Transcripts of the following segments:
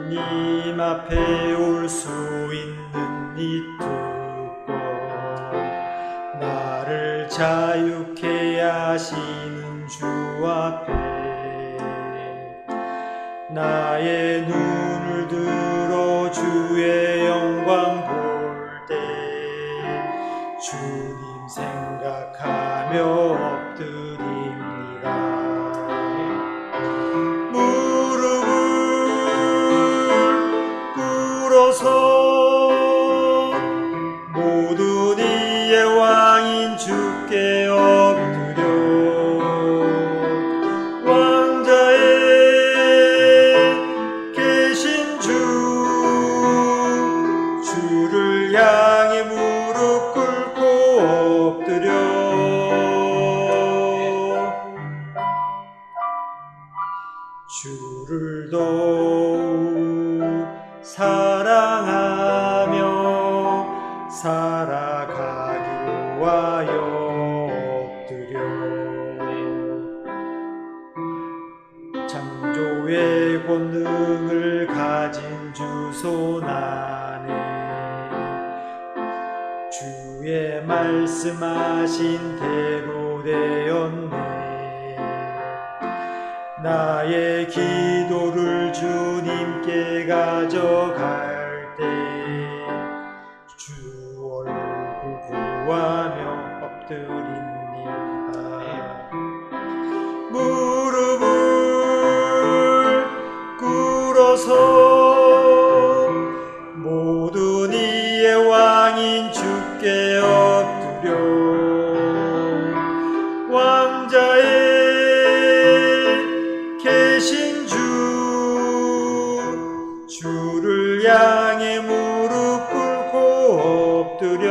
주님 앞에 올 수 있는 이 특권, 나를 자유케 하시는 주 앞에 나의 눈을 들어 주의 영광 볼 때 주님 생각하며 엎드립니다. 무릎을 꿇어서 모든 이의 왕인 주께 엎드려 왕자에 계신 주를 향해 무릎 꿇고 엎드려 주를 더욱 사랑하며 살아가기로 하여 엎드려 창조의 권능을 가진 주 손 안에 주의 말씀하신 대로 되었네. 나의 기도를 주님께 가져갈 때 주 얼굴 구하며 엎드립니다. 무릎을 꿇어서 모든 이의 왕인 주께 엎드려 왕자의 계신 주를 향해 무릎 꿇고 엎드려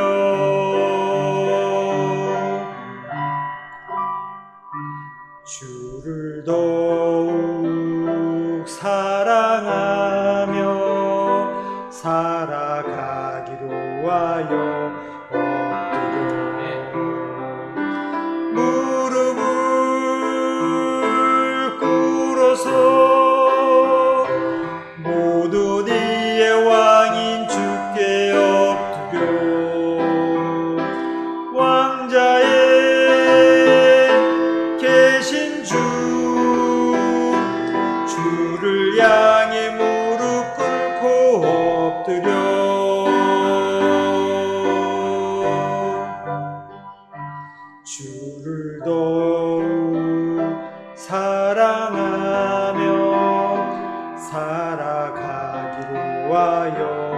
주를 더욱 사랑하며 살아가기로 하여 엎드려 무릎을 꿇어서 모든 이의 왕인 주께 엎드려 왕자의 계신 주를 향해 무릎 꿇고 엎드려 주를 더욱 사랑하며 살아가기로 하여